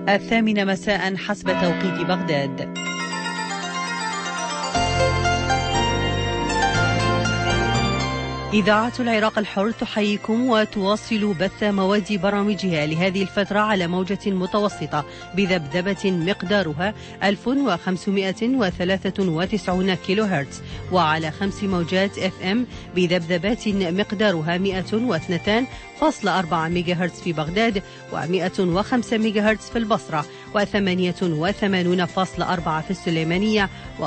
الثامنة مساء حسب توقيت بغداد. إذاعة العراق الحر تحييكم وتواصل بث مواد برامجها لهذه الفترة على موجة متوسطة بذبذبة مقدارها 1593 كيلو هرتز، وعلى 5 موجات FM بذبذبات مقدارها 102.4 ميجا هرتز في بغداد، و105 ميجا هرتز في البصرة، و88.4 في السليمانية،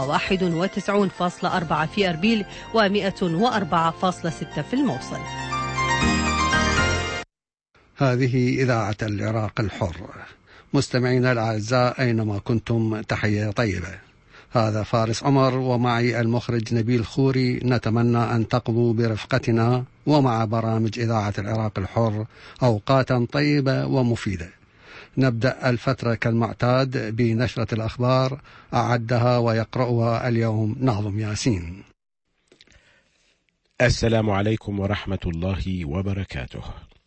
و91.4 في أربيل، و104.6 في الموصل. هذه إذاعة العراق الحر. مستمعينا الأعزاء أينما كنتم، تحية طيبة. هذا فارس عمر ومعي المخرج نبيل خوري، نتمنى أن تقضوا برفقتنا ومع برامج إذاعة العراق الحر أوقاتا طيبة ومفيدة. نبدأ الفترة كالمعتاد بنشرة الأخبار، أعدها ويقرأها اليوم ناظم ياسين. السلام عليكم ورحمة الله وبركاته.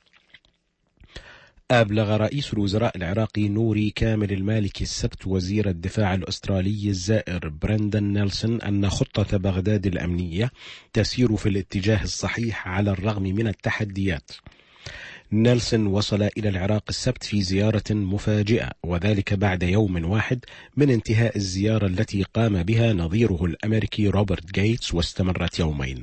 أبلغ رئيس الوزراء العراقي نوري كامل المالكي السبت وزير الدفاع الأسترالي الزائر برندن نيلسون أن خطة بغداد الأمنية تسير في الاتجاه الصحيح على الرغم من التحديات. نيلسون وصل إلى العراق السبت في زيارة مفاجئة، وذلك بعد يوم واحد من انتهاء الزيارة التي قام بها نظيره الأمريكي روبرت جيتس، واستمرت يومين.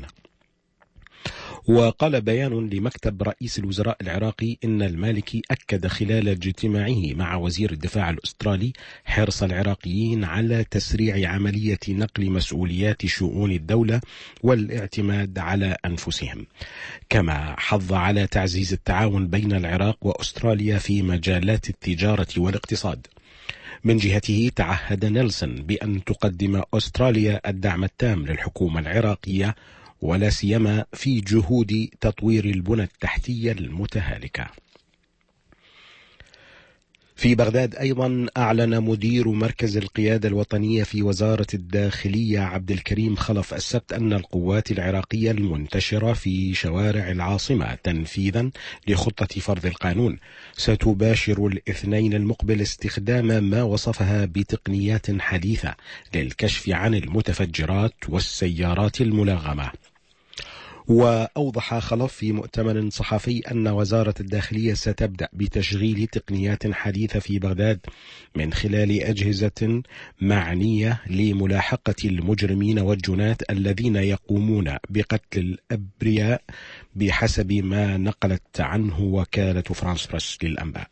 وقال بيان لمكتب رئيس الوزراء العراقي إن المالكي أكد خلال اجتماعه مع وزير الدفاع الأسترالي حرص العراقيين على تسريع عملية نقل مسؤوليات شؤون الدولة والاعتماد على أنفسهم، كما حض على تعزيز التعاون بين العراق وأستراليا في مجالات التجارة والاقتصاد. من جهته تعهد نيلسون بأن تقدم أستراليا الدعم التام للحكومة العراقية، ولا سيما في جهود تطوير البنى التحتية المتهالكة. في بغداد أيضا أعلن مدير مركز القيادة الوطنية في وزارة الداخلية عبد الكريم خلف السبت أن القوات العراقية المنتشرة في شوارع العاصمة تنفيذا لخطة فرض القانون ستباشر الاثنين المقبل استخدام ما وصفها بتقنيات حديثة للكشف عن المتفجرات والسيارات الملغمة. وأوضح خلف في مؤتمر صحفي أن وزارة الداخلية ستبدأ بتشغيل تقنيات حديثة في بغداد من خلال أجهزة معنية لملاحقة المجرمين والجنات الذين يقومون بقتل الأبرياء، بحسب ما نقلت عنه وكالة فرانس بريس للأنباء.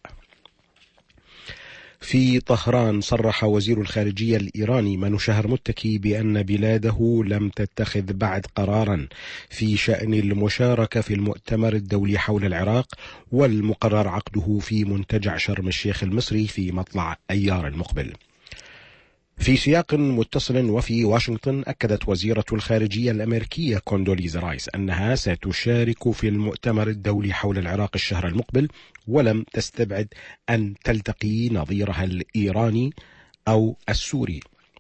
في طهران صرح وزير الخارجية الإيراني منوشهر متكي بأن بلاده لم تتخذ بعد قرارا في شأن المشاركة في المؤتمر الدولي حول العراق، والمقرر عقده في منتجع شرم الشيخ المصري في مطلع أيار المقبل. في سياق متصل وفي واشنطن، أكدت وزيرة الخارجية الأمريكية كوندوليزا رايس أنها ستشارك في المؤتمر الدولي حول العراق الشهر المقبل، ولم تستبعد أن تلتقي نظيرها الإيراني أو السوري.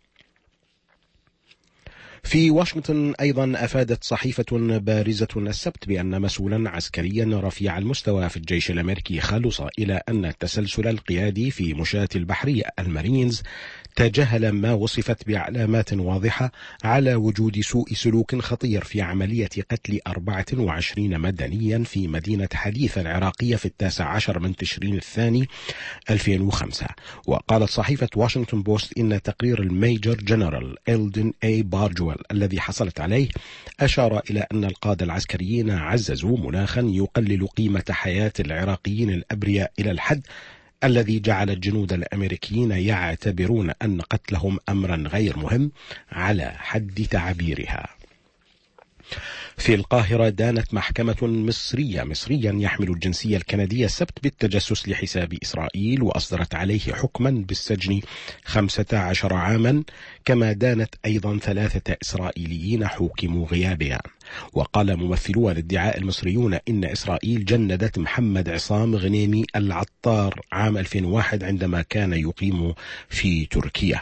في واشنطن أيضا أفادت صحيفة بارزة السبت بأن مسؤولا عسكريا رفيع المستوى في الجيش الأمريكي خلص إلى أن التسلسل القيادي في مشاة البحرية المارينز تجاهل ما وصفت بعلامات واضحة على وجود سوء سلوك خطير في عملية قتل 24 مدنيا في مدينة حديث العراقية في 19 من تشرين الثاني 2005. وقالت صحيفة واشنطن بوست إن تقرير الميجر جنرال إلدن أي بارجوال الذي حصلت عليه أشار إلى أن القادة العسكريين عززوا مناخا يقلل قيمة حياة العراقيين الأبرياء إلى الحد الذي جعل الجنود الأمريكيين يعتبرون أن قتلهم أمرا غير مهم على حد تعبيرها. في القاهرة دانت محكمة مصريا يحمل الجنسية الكندية السبت بالتجسس لحساب إسرائيل، وأصدرت عليه حكما بالسجن 15 عاما، كما دانت أيضا 3 إسرائيليين حوكموا غيابها. وقال ممثلو الادعاء المصريون إن إسرائيل جندت محمد عصام غنيمي العطار عام 2001 عندما كان يقيم في تركيا.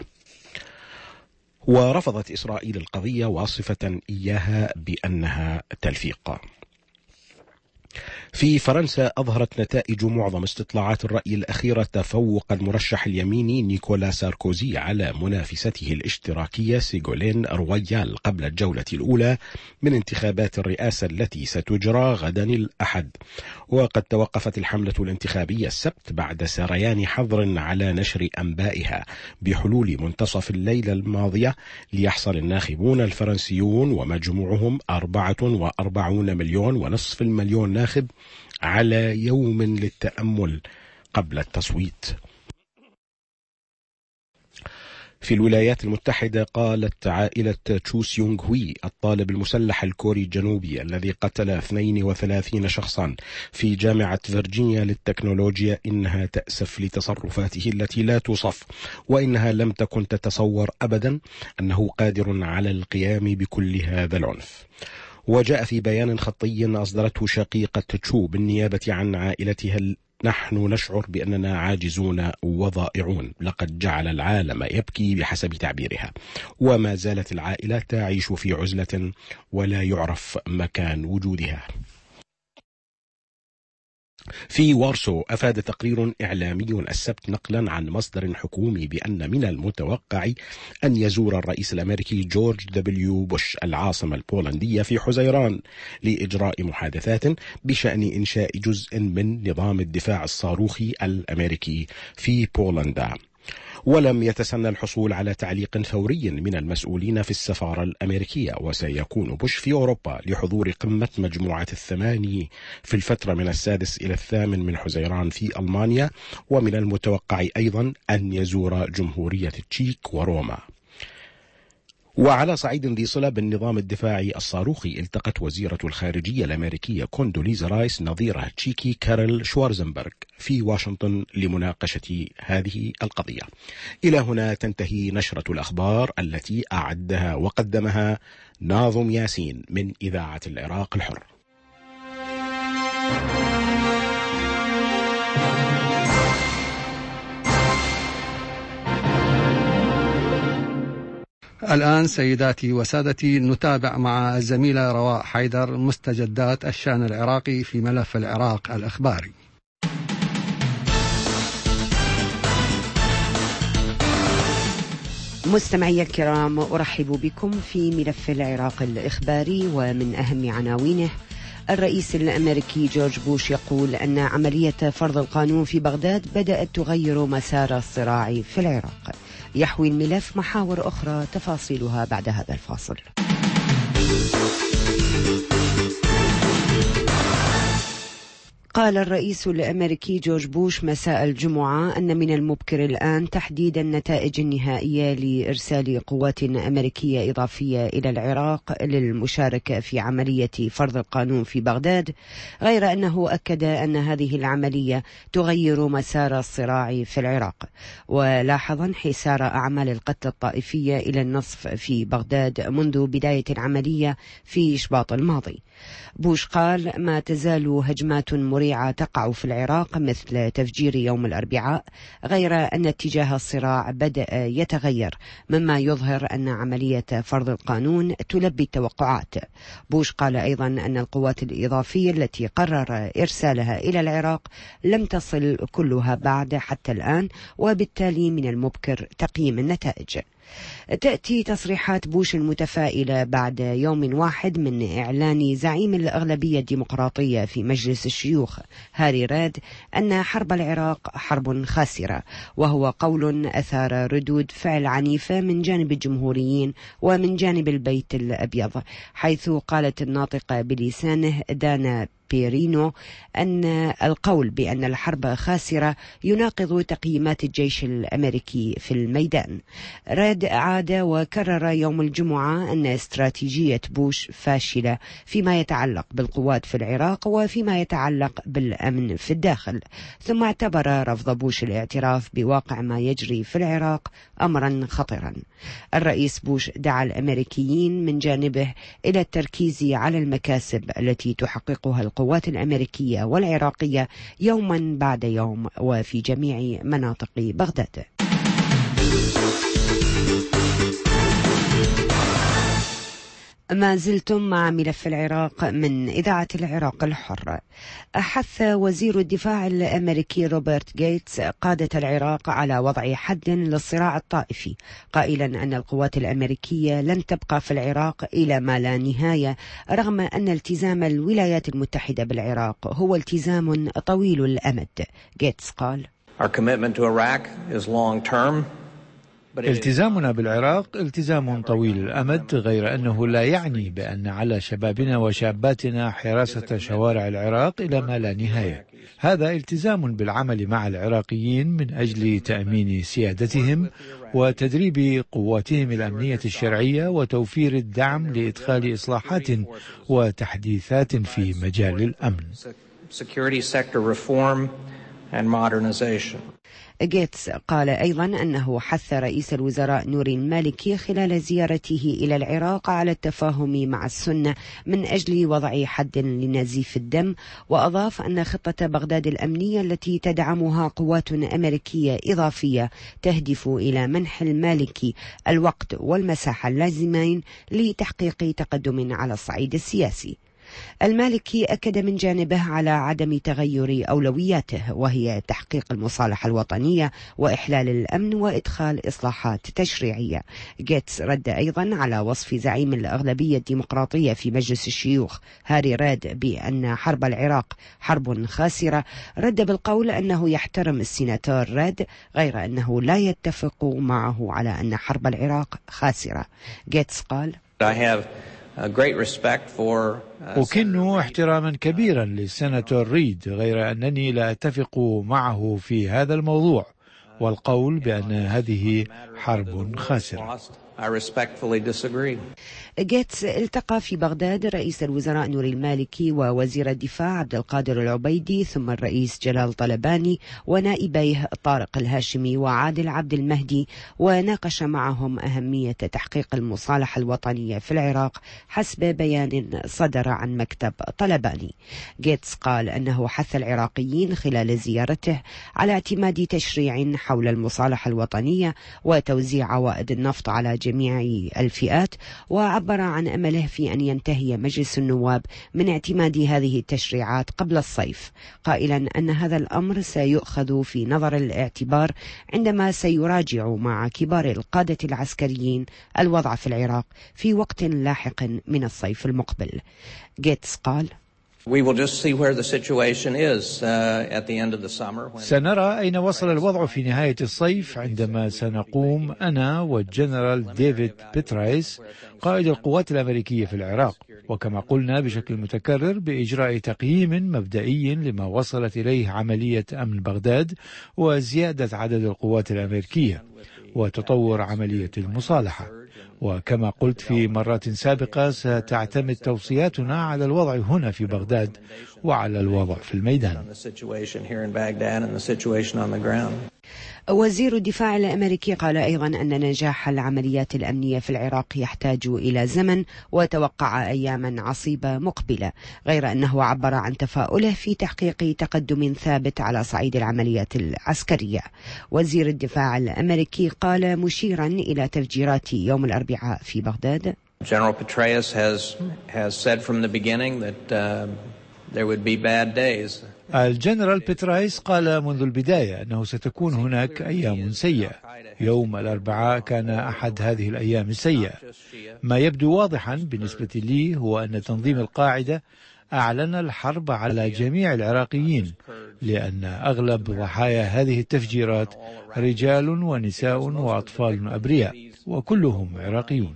ورفضت إسرائيل القضية واصفة إياها بأنها تلفيق. في فرنسا أظهرت نتائج معظم استطلاعات الرأي الأخيرة تفوق المرشح اليميني نيكولا ساركوزي على منافسته الاشتراكية سيغولين رويال قبل الجولة الأولى من انتخابات الرئاسة التي ستجرى غدا الأحد. وقد توقفت الحملة الانتخابية السبت بعد سريان حظر على نشر أنبائها بحلول منتصف الليلة الماضية، ليحصل الناخبون الفرنسيون ومجموعهم 44.5 مليون ناخب على يوم للتأمل قبل التصويت. في الولايات المتحدة قالت عائلة تشو سيونغ هوي الطالب المسلح الكوري الجنوبي الذي قتل 32 شخصا في جامعة فيرجينيا للتكنولوجيا إنها تأسف لتصرفاته التي لا توصف، وإنها لم تكن تتصور أبدا أنه قادر على القيام بكل هذا العنف. وجاء في بيان خطي أصدرته شقيقة تشو بالنيابة عن عائلتها: نحن نشعر بأننا عاجزون وضائعون، لقد جعل العالم يبكي بحسب تعبيرها، وما زالت العائلة تعيش في عزلة ولا يعرف مكان وجودها. في وارسو أفاد تقرير إعلامي السبت نقلا عن مصدر حكومي بأن من المتوقع أن يزور الرئيس الأمريكي جورج دبليو بوش العاصمة البولندية في حزيران لإجراء محادثات بشأن إنشاء جزء من نظام الدفاع الصاروخي الأمريكي في بولندا. ولم يتسنى الحصول على تعليق فوري من المسؤولين في السفارة الأمريكية، وسيكون بوش في أوروبا لحضور قمة مجموعة الثماني في الفترة من 6 إلى 8 من حزيران في ألمانيا، ومن المتوقع أيضا أن يزور جمهورية التشيك وروما. وعلى صعيد ذي صلة بالنظام الدفاعي الصاروخي، التقت وزيرة الخارجية الأمريكية كوندوليزا رايس نظيرها التشيكي كارل شوارزنبرغ في واشنطن لمناقشة هذه القضية. إلى هنا تنتهي نشرة الأخبار التي أعدها وقدمها ناظم ياسين من إذاعة العراق الحر. الآن سيداتي وسادتي نتابع مع الزميلة رواء حيدر مستجدات الشأن العراقي في ملف العراق الإخباري. مستمعي الكرام، أرحب بكم في ملف العراق الإخباري، ومن أهم عناوينه: الرئيس الأمريكي جورج بوش يقول أن عملية فرض القانون في بغداد بدأت تغير مسار الصراع في العراق. يحوي الملف محاور أخرى، تفاصيلها بعد هذا الفاصل. قال الرئيس الأمريكي جورج بوش مساء الجمعة أن من المبكر الآن تحديد النتائج النهائية لإرسال قوات أمريكية إضافية إلى العراق للمشاركة في عملية فرض القانون في بغداد، غير أنه أكد أن هذه العملية تغير مسار الصراع في العراق، ولاحظ انحسار أعمال القتل الطائفية إلى النصف في بغداد منذ بداية العملية في شباط الماضي. بوش قال: ما تزال هجمات مريعة تقع في العراق مثل تفجير يوم الأربعاء، غير أن اتجاه الصراع بدأ يتغير، مما يظهر أن عملية فرض القانون تلبي التوقعات. بوش قال أيضا أن القوات الإضافية التي قرر إرسالها إلى العراق لم تصل كلها بعد حتى الآن، وبالتالي من المبكر تقييم النتائج. تأتي تصريحات بوش المتفائلة بعد يوم واحد من إعلان زعيم الأغلبية الديمقراطية في مجلس الشيوخ هاري ريد أن حرب العراق حرب خاسرة، وهو قول أثار ردود فعل عنيفة من جانب الجمهوريين ومن جانب البيت الأبيض، حيث قالت الناطقة بلسانه دانا بيرينو أن القول بأن الحرب خاسرة يناقض تقييمات الجيش الأمريكي في الميدان. ريد عاد وكرر يوم الجمعة أن استراتيجية بوش فاشلة فيما يتعلق بالقوات في العراق وفيما يتعلق بالأمن في الداخل، ثم اعتبر رفض بوش الاعتراف بواقع ما يجري في العراق أمرا خطرا. الرئيس بوش دعا الأمريكيين من جانبه إلى التركيز على المكاسب التي تحققها القوات الأمريكية والعراقية يوما بعد يوم وفي جميع مناطق بغداد. ما زلتم مع ملف العراق من إذاعة العراق الحر. أحث وزير الدفاع الأمريكي روبرت غيتس قادة العراق على وضع حد للصراع الطائفي، قائلا أن القوات الأمريكية لن تبقى في العراق إلى ما لا نهاية، رغم أن التزام الولايات المتحدة بالعراق هو التزام طويل الأمد. غيتس قال: التزامنا بالعراق التزام طويل الأمد، غير أنه لا يعني بأن على شبابنا وشاباتنا حراسة شوارع العراق إلى ما لا نهاية. هذا التزام بالعمل مع العراقيين من أجل تأمين سيادتهم وتدريب قواتهم الأمنية الشرعية وتوفير الدعم لإدخال إصلاحات وتحديثات في مجال الأمن. غيتس قال أيضا أنه حث رئيس الوزراء نوري المالكي خلال زيارته إلى العراق على التفاهم مع السنة من أجل وضع حد لنزيف الدم، وأضاف أن خطة بغداد الأمنية التي تدعمها قوات أمريكية إضافية تهدف إلى منح المالكي الوقت والمساحة اللازمين لتحقيق تقدم على الصعيد السياسي. المالكي أكد من جانبه على عدم تغير أولوياته، وهي تحقيق المصالحة الوطنية وإحلال الأمن وإدخال إصلاحات تشريعية. غيتس رد أيضا على وصف زعيم الأغلبية الديمقراطية في مجلس الشيوخ هاري ريد بأن حرب العراق حرب خاسرة، رد بالقول أنه يحترم السيناتور ريد، غير أنه لا يتفق معه على أن حرب العراق خاسرة. غيتس قال: أكن احتراما كبيرا للسيناتور ريد، غير أنني لا أتفق معه في هذا الموضوع والقول بأن هذه حرب خاسرة. غيتس التقى في بغداد رئيس الوزراء نوري المالكي ووزير الدفاع عبد القادر العبيدي، ثم الرئيس جلال طلباني ونائبيه طارق الهاشمي وعادل عبد المهدي، وناقش معهم أهمية تحقيق المصالحة الوطنية في العراق حسب بيان صدر عن مكتب طلباني. غيتس قال أنه حث العراقيين خلال زيارته على اعتماد تشريع حول المصالحة الوطنية وتوزيع عوائد النفط على جميع الفئات، وعبر عن أمله في أن ينتهي مجلس النواب من اعتماد هذه التشريعات قبل الصيف، قائلا أن هذا الأمر سيؤخذ في نظر الاعتبار عندما سيراجع مع كبار القادة العسكريين الوضع في العراق في وقت لاحق من الصيف المقبل. غيتس قال: سنرى أين وصل الوضع في نهاية الصيف عندما سنقوم أنا والجنرال ديفيد بيترايس قائد القوات الأمريكية في العراق، وكما قلنا بشكل متكرر، بإجراء تقييم مبدئي لما وصلت إليه عملية أمن بغداد وزيادة عدد القوات الأمريكية وتطور عملية المصالحة. وكما قلت في مرات سابقة، ستعتمد توصياتنا على الوضع هنا في بغداد وعلى الوضع في الميدان. وزير الدفاع الأمريكي قال أيضا أن نجاح العمليات الأمنية في العراق يحتاج إلى زمن، وتوقع أياما عصيبة مقبلة، غير أنه عبر عن تفاؤله في تحقيق تقدم ثابت على صعيد العمليات العسكرية. وزير الدفاع الأمريكي قال مشيرا إلى تفجيرات يوم الأربعاء في بغداد: General Petraeus has said from the beginning that there would be bad days. الجنرال بيترايس قال منذ البداية أنه ستكون هناك أيام سيئة. يوم الأربعاء كان أحد هذه الأيام السيئة. ما يبدو واضحا بالنسبة لي هو أن تنظيم القاعدة أعلن الحرب على جميع العراقيين، لأن أغلب ضحايا هذه التفجيرات رجال ونساء وأطفال أبرياء، وكلهم عراقيون.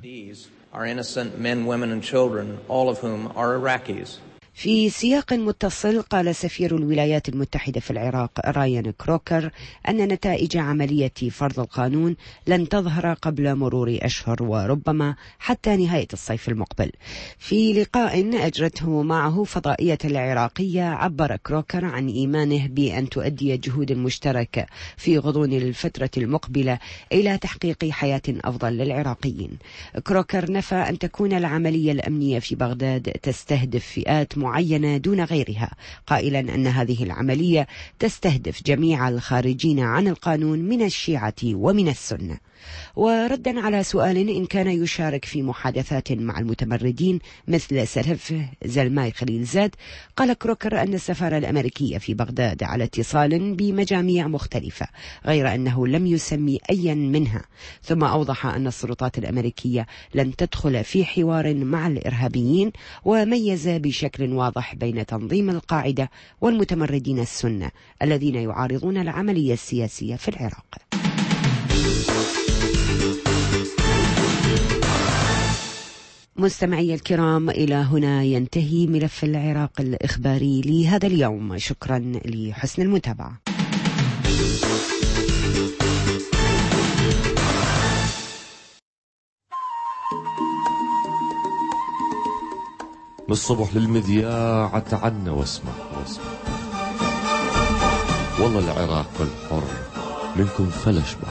في سياق متصل، قال سفير الولايات المتحدة في العراق رايان كروكر أن نتائج عملية فرض القانون لن تظهر قبل مرور أشهر وربما حتى نهاية الصيف المقبل. في لقاء أجرته معه فضائية العراقية، عبر كروكر عن إيمانه بأن تؤدي الجهود المشتركة في غضون الفترة المقبلة إلى تحقيق حياة أفضل للعراقيين. كروكر نفى أن تكون العملية الأمنية في بغداد تستهدف فئات معينة دون غيرها، قائلا أن هذه العملية تستهدف جميع الخارجين عن القانون من الشيعة ومن السنة. وردا على سؤال إن كان يشارك في محادثات مع المتمردين مثل سلفه زلماي خليلزاد، قال كروكر أن السفارة الأمريكية في بغداد على اتصال بمجاميع مختلفة غير أنه لم يسمي أيا منها، ثم أوضح أن السلطات الأمريكية لن تدخل في حوار مع الإرهابيين، وميز بشكل واضح بين تنظيم القاعدة والمتمردين السنة الذين يعارضون العملية السياسية في العراق. مستمعي الكرام، إلى هنا ينتهي ملف العراق الإخباري لهذا اليوم. شكرا لحسن المتابعة. من الصبح للمذياع تعنا واسمع والله العراق الحر منكم فلشبع.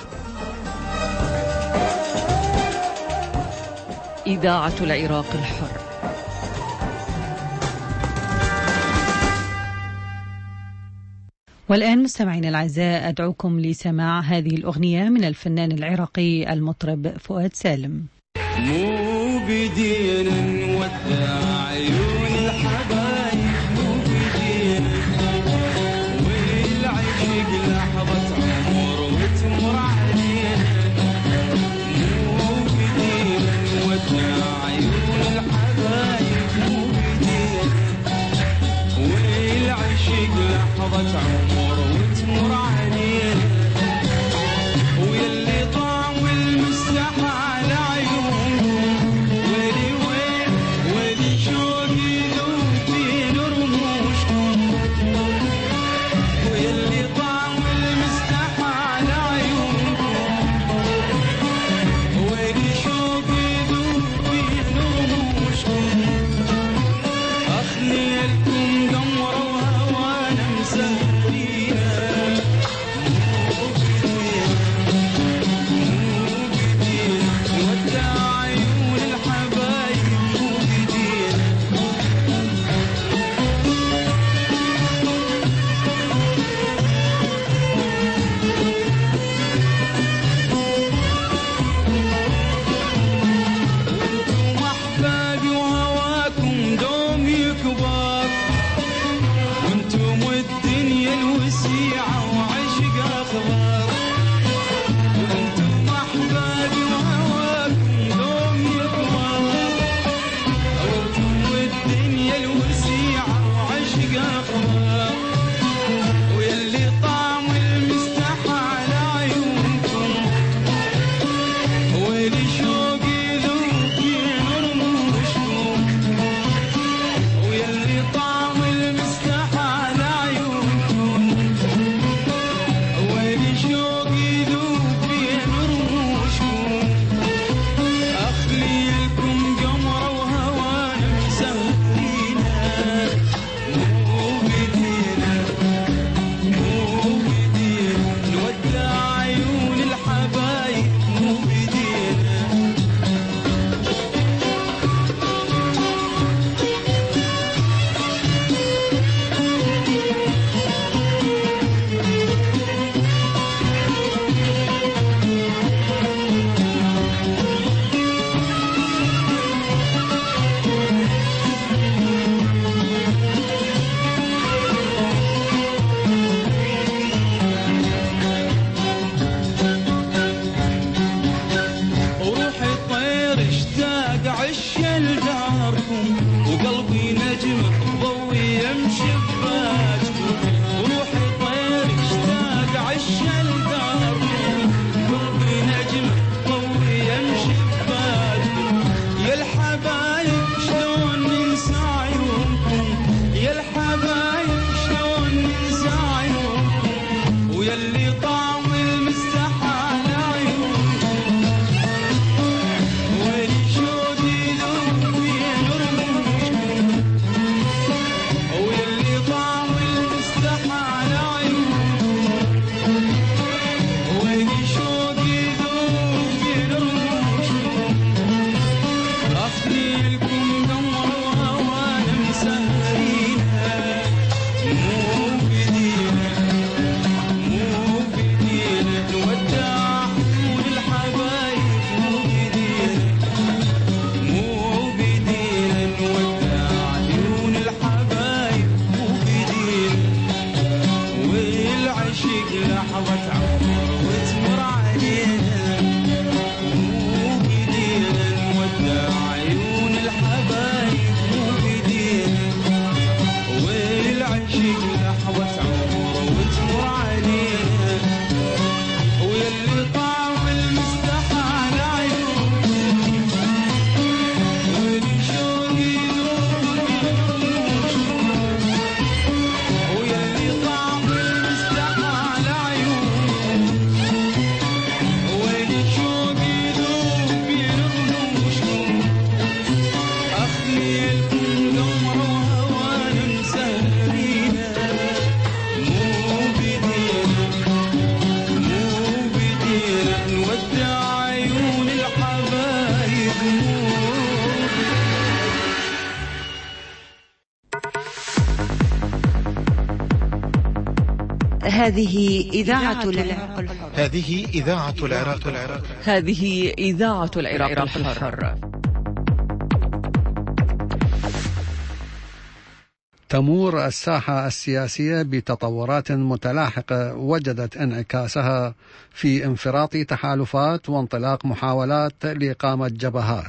إذاعة العراق الحر. والآن مستمعين الأعزاء، أدعوكم لسماع هذه الأغنية من الفنان العراقي المطرب فؤاد سالم. مو بدينا نودع عيون الحبايب، مو بدينا والعشق لحظة عمر وتمر علينا، مو بدينا نودع عيون الحبايب، مو بدينا والعشق لحظة عمر وتمر علينا، ويلي طاع والمستحال هذه إذاعة العراق الحر. هذه إذاعة العراق الحر. هذه إذاعة العراق الحر. تمور الساحة السياسية بتطورات متلاحقة وجدت انعكاسها في انفراط تحالفات وانطلاق محاولات لإقامة جبهات.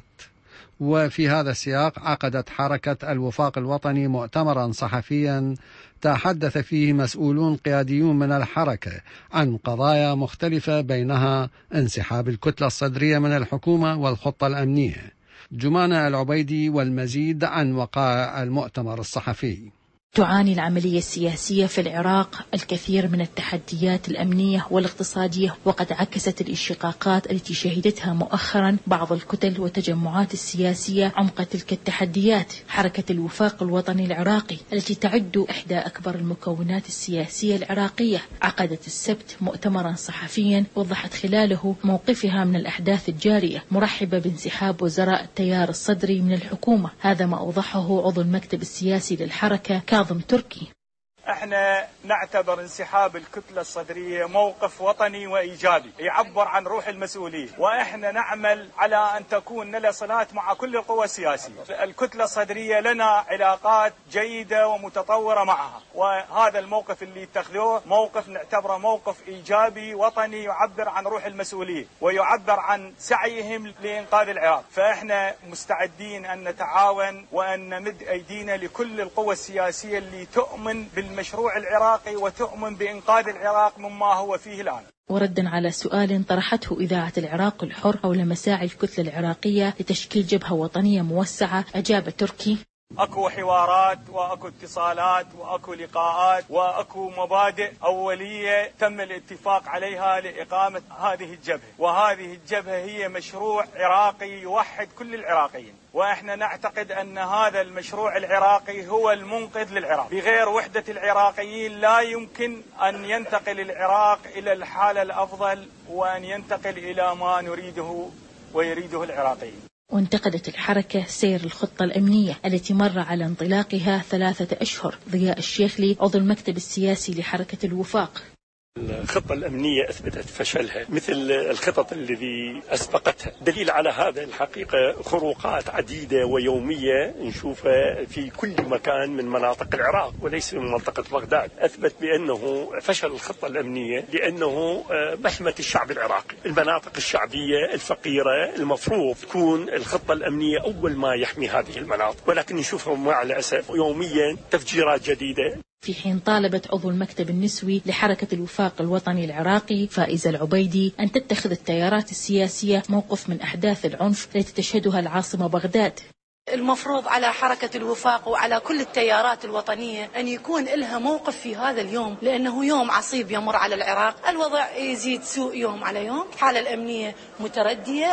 وفي هذا السياق عقدت حركة الوفاق الوطني مؤتمرا صحفيا تحدث فيه مسؤولون قياديون من الحركة عن قضايا مختلفة بينها انسحاب الكتلة الصدرية من الحكومة والخطة الأمنية. جمانة العبيدي والمزيد عن وقائع المؤتمر الصحفي. تعاني العملية السياسية في العراق الكثير من التحديات الأمنية والاقتصادية، وقد عكست الانشقاقات التي شهدتها مؤخرا بعض الكتل والتجمعات السياسية عمق تلك التحديات. حركة الوفاق الوطني العراقي التي تعد إحدى أكبر المكونات السياسية العراقية عقدت السبت مؤتمرا صحفيا وضحت خلاله موقفها من الأحداث الجارية، مرحبة بانسحاب وزراء التيار الصدري من الحكومة. هذا ما أوضحه عضو المكتب السياسي للحركة كاظم تركي. احنا نعتبر انسحاب الكتلة الصدرية موقف وطني وإيجابي يعبر عن روح المسؤولية، وإحنا نعمل على أن تكون لنا صلات مع كل القوى السياسية. الكتلة الصدرية لنا علاقات جيدة ومتطورة معها، وهذا الموقف اللي اتخذوه موقف نعتبره موقف إيجابي وطني يعبر عن روح المسؤولية ويعبر عن سعيهم لإنقاذ العراق. فإحنا مستعدين أن نتعاون وأن نمد أيدينا لكل القوى السياسية اللي تؤمن بالمشروع العراقي وتؤمن بإنقاذ العراق مما هو فيه الآن. وردا على سؤال طرحته إذاعة العراق الحر حول مساعي الكتلة العراقية لتشكيل جبهة وطنية موسعة، أجاب تركي: اكو حوارات واكو اتصالات واكو لقاءات واكو مبادئ اوليه تم الاتفاق عليها لاقامه هذه الجبهه، وهذه الجبهه هي مشروع عراقي يوحد كل العراقيين، واحنا نعتقد ان هذا المشروع العراقي هو المنقذ للعراق. بغير وحده العراقيين لا يمكن ان ينتقل العراق الى الحاله الافضل وان ينتقل الى ما نريده ويريده العراقيين. وانتقدت الحركة سير الخطة الأمنية التي مر على انطلاقها 3 أشهر. ضياء الشيخلي عضو المكتب السياسي لحركة الوفاق: الخطة الأمنية أثبتت فشلها مثل الخطط الذي أسبقتها. دليل على هذا الحقيقة خروقات عديدة ويومية نشوفها في كل مكان من مناطق العراق وليس من منطقة بغداد. أثبت بأنه فشل الخطة الأمنية لأنه محمة الشعب العراقي. المناطق الشعبية الفقيرة المفروض تكون الخطة الأمنية أول ما يحمي هذه المناطق، ولكن نشوفهم مع الأسف يوميا تفجيرات جديدة. في حين طالبت عضو المكتب النسوي لحركة الوفاق الوطني العراقي فائزة العبيدي أن تتخذ التيارات السياسية موقف من أحداث العنف التي تشهدها العاصمة بغداد. المفروض على حركة الوفاق وعلى كل التيارات الوطنية أن يكون لها موقف في هذا اليوم، لأنه يوم عصيب يمر على العراق. الوضع يزيد سوء يوم على يوم، الحالة الأمنية متردية،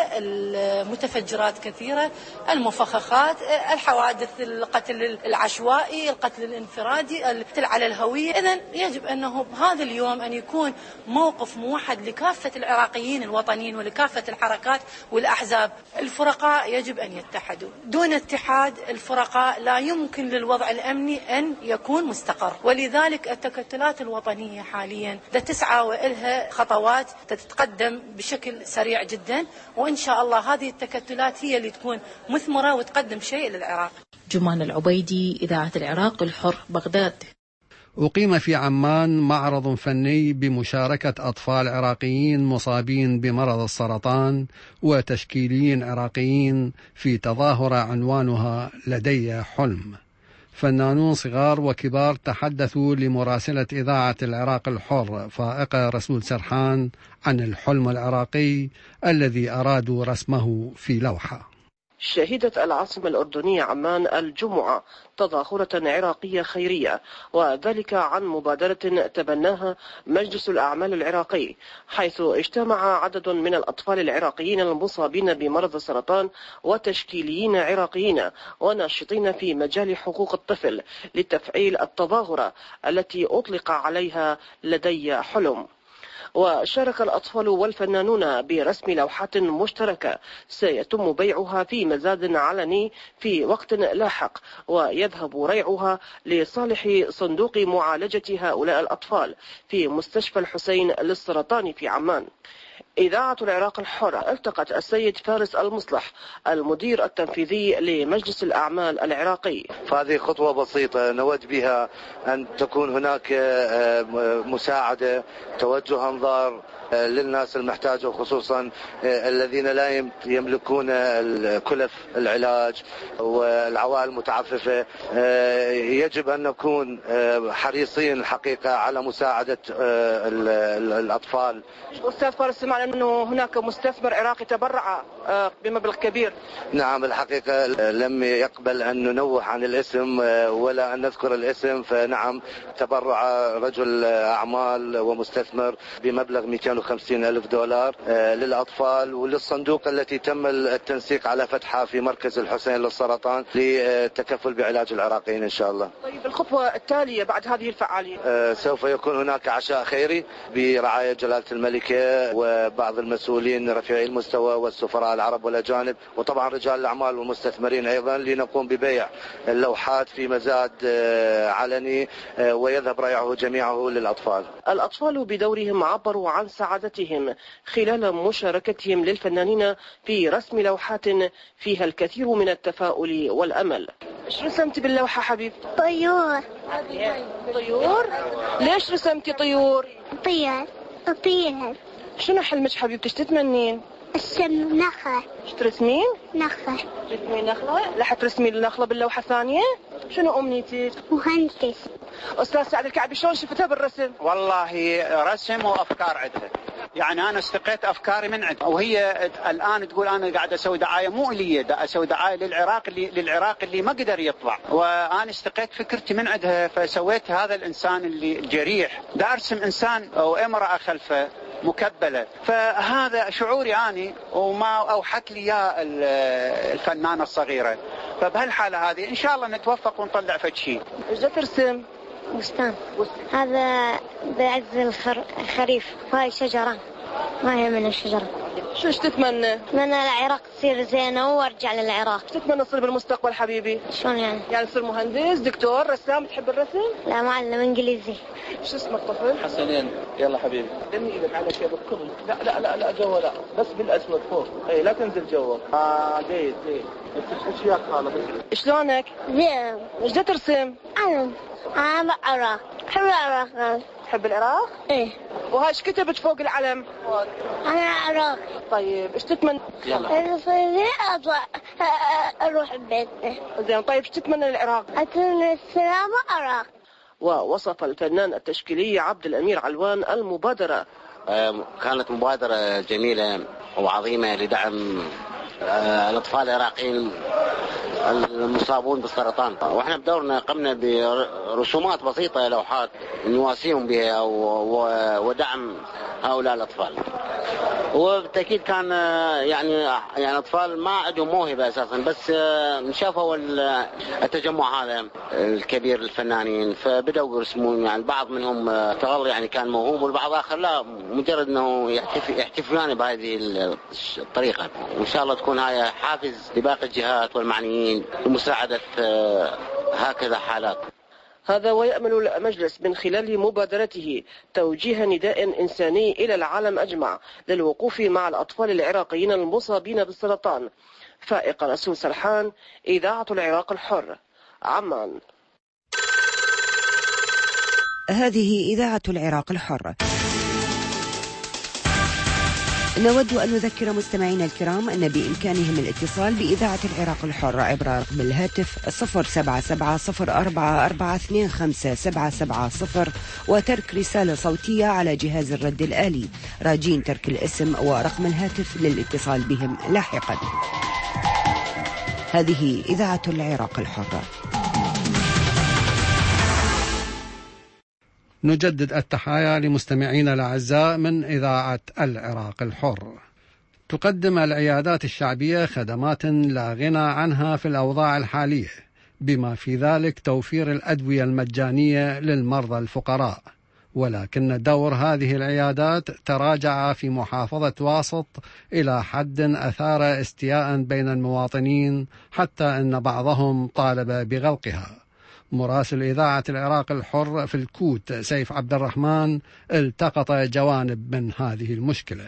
المتفجرات كثيرة، المفخخات، الحوادث، القتل العشوائي، القتل الانفرادي، القتل على الهوية. إذن يجب أنه بهذا اليوم أن يكون موقف موحد لكافة العراقيين الوطنيين ولكافة الحركات والأحزاب. الفرقاء يجب أن يتحدوا. دون اتحاد الفرقاء لا يمكن للوضع الأمني أن يكون مستقر، ولذلك التكتلات الوطنية حاليا تسعى وإلها خطوات تتقدم بشكل سريع جدا، وإن شاء الله هذه التكتلات هي اللي تكون مثمرة وتقدم شيء للعراق. جمانة العبيدي، إذاعة العراق الحر، بغداد. أقيم في عمان معرض فني بمشاركة أطفال عراقيين مصابين بمرض السرطان وتشكيليين عراقيين في تظاهرة عنوانها لدي حلم. فنانون صغار وكبار تحدثوا لمراسلة إذاعة العراق الحر فائقة رسول سرحان عن الحلم العراقي الذي أرادوا رسمه في لوحة. شهدت العاصمة الأردنية عمان الجمعة تظاهرة عراقية خيرية، وذلك عن مبادرة تبناها مجلس الأعمال العراقي، حيث اجتمع عدد من الأطفال العراقيين المصابين بمرض السرطان وتشكيليين عراقيين وناشطين في مجال حقوق الطفل لتفعيل التظاهرة التي أطلق عليها لدي حلم. وشارك الأطفال والفنانون برسم لوحات مشتركة سيتم بيعها في مزاد علني في وقت لاحق، ويذهب ريعها لصالح صندوق معالجة هؤلاء الأطفال في مستشفى الحسين للسرطان في عمان. إذاعة العراق الحر التقت السيد فارس المصلح المدير التنفيذي لمجلس الأعمال العراقي. فهذه خطوة بسيطة نود بها أن تكون هناك مساعدة، توجه أنظار للناس المحتاجة، وخصوصا الذين لا يملكون كلف العلاج والعوائل المتعففة. يجب أن نكون حريصين الحقيقة على مساعدة الأطفال. أستاذ فارس، سمعنا أنه هناك مستثمر عراقي تبرع بمبلغ كبير. نعم، الحقيقة لم يقبل أن ننوه عن الاسم ولا أن نذكر الاسم، فنعم تبرع رجل أعمال ومستثمر بمبلغ 250,000 دولار للأطفال وللصندوق التي تم التنسيق على فتحها في مركز الحسين للسرطان للتكفل بعلاج العراقيين إن شاء الله. طيب، الخطوة التالية بعد هذه الفعالية؟ سوف يكون هناك عشاء خيري برعاية جلالة الملكة وبعض المسؤولين رفيعي المستوى والسفراء العرب والأجانب، وطبعا رجال الأعمال والمستثمرين أيضا، لنقوم ببيع اللوحات في مزاد علني ويذهب ريعه جميعه للأطفال. الأطفال بدورهم عبروا عن سعادتهم خلال مشاركتهم للفنانين في رسم لوحات فيها الكثير من التفاؤل والأمل. شو رسمتي باللوحة حبيب؟ طيور. طيور؟ ليش رسمتي طيور؟ طير. شنو حلمك حبيبتي؟ ايش تتمنين؟ السم نخلة. ايش ترسمين؟ نخلة. ترسمين نخلة؟ رح ترسمي النخلة باللوحة ثانية؟ شنو أمنيتك؟ مهندس. أستاذ سعد الكعبي، شلون شفتها بالرسم؟ والله رسم وأفكار عندها، يعني أنا استقيت أفكاري من عندها، وهي الآن تقول أنا قاعد أسوي دعاية، مو لي، أسوي دعاية للعراق اللي ما قدر يطلع، وأنا استقيت فكرتي من عندها، فسويت هذا الإنسان اللي الجريح، دا أرسم إنسان أو امرأة خلفه مكبلة، فهذا شعوري أني وما أوحت لي يا الفنانة الصغيرة. فبهالحالة هذه إن شاء الله نتوفق ونطلع فد شيء. إيش ترسم؟ بستان. هذا بعز الخريف، وهاي شجرة، ما هي من الشجرة. شو تتمنى؟ أتمنى العراق تصير زينة وارجع للعراق. شو تتمنى تصير بالمستقبل حبيبي؟ شلون يعني؟ يعني تصير مهندس، دكتور، رسام؟ تحب الرسم؟ لا، معلم انجليزي. شو اسمك طفل؟ حسنين. يلا حبيبي دمي ايدك على كيف الكل. لا جوا لا، بس بالاسود فوق. اي لا تنزل جوا. جيد. ايش وياك خالد؟ شلونك؟ زين. ايش دا ترسم؟ انا بعرق. بحب العراق. تحب العراق؟ ايه. وهاي ايش كتبت فوق العلم؟ انا عراق. طيب ايش تتمنى؟ يلا اروح بيتنا. زين، طيب ايش تتمنى للعراق؟ اتمنى السلام والعراق. ووصف الفنان التشكيلي عبد الأمير علوان المبادرة. كانت مبادرة جميلة وعظيمة لدعم الأطفال العراقيين المصابون بالسرطان، واحنا بدورنا قمنا برسومات بسيطة، لوحات نواسيهم بها ودعم هؤلاء الأطفال. وبالتأكيد كان يعني أطفال ما عندهم موهبة أساسا، بس شافوا التجمع هذا الكبير للفنانين فبدأوا يرسمون. يعني البعض منهم تغل يعني كان موهوب، والبعض آخر لا، مجرد أنه يحتفلون بهذه الطريقة. وإن شاء الله تكون هاي حافز لباقي الجهات والمعنيين لمساعدة هكذا حالات. هذا ويأمل المجلس من خلال مبادرته توجيه نداء إنساني إلى العالم أجمع للوقوف مع الأطفال العراقيين المصابين بالسرطان. فائق رسول سرحان، إذاعة العراق الحر، عمان. هذه إذاعة العراق الحر. نود أن نذكر مستمعينا الكرام أن بإمكانهم الاتصال بإذاعة العراق الحر عبر رقم الهاتف 077-0442-57770 وترك رسالة صوتية على جهاز الرد الآلي، راجين ترك الاسم ورقم الهاتف للاتصال بهم لاحقا. هذه إذاعة العراق الحر. نجدد التحايا لمستمعينا الأعزاء من إذاعة العراق الحر. تقدم العيادات الشعبية خدمات لا غنى عنها في الأوضاع الحالية، بما في ذلك توفير الأدوية المجانية للمرضى الفقراء، ولكن دور هذه العيادات تراجع في محافظة واسط إلى حد أثار استياء بين المواطنين، حتى أن بعضهم طالب بغلقها. مراسل إذاعة العراق الحر في الكوت سيف عبد الرحمن التقط جوانب من هذه المشكلة.